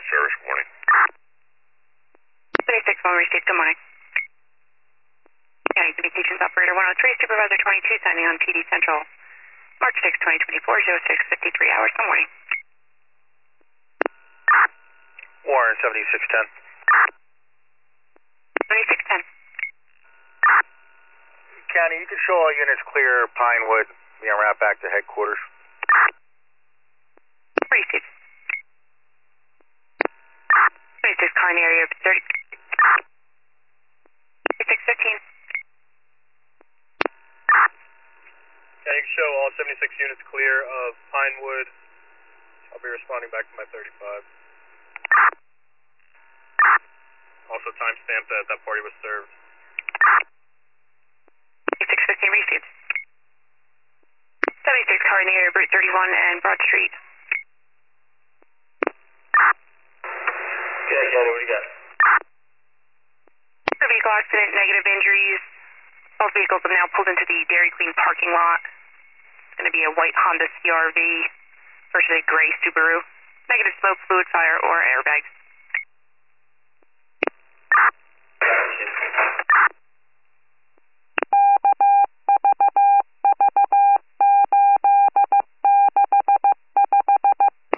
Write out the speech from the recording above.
service. Good morning. 26 phone received. Good morning. County Communications Operator 103, Supervisor 22, signing on PD Central. March 6, 2024, 06:53 hours. Good morning. Warren 7610. 2610. County, you can show all units clear Pinewood, route back to headquarters. Received. 26 calling area 30. 2615. Yeah, you can show all 76 units clear of Pinewood. I'll be responding back to my 35. Also timestamp that that party was served. 2615 received. 76 calling area Route 31 and Broad Street. Okay, County, what do you got? Vehicle accident, negative injuries. Both vehicles have now pulled into the Dairy Queen parking lot. It's going to be a white Honda CRV versus a gray Subaru. Negative smoke, fluid, fire, or airbags.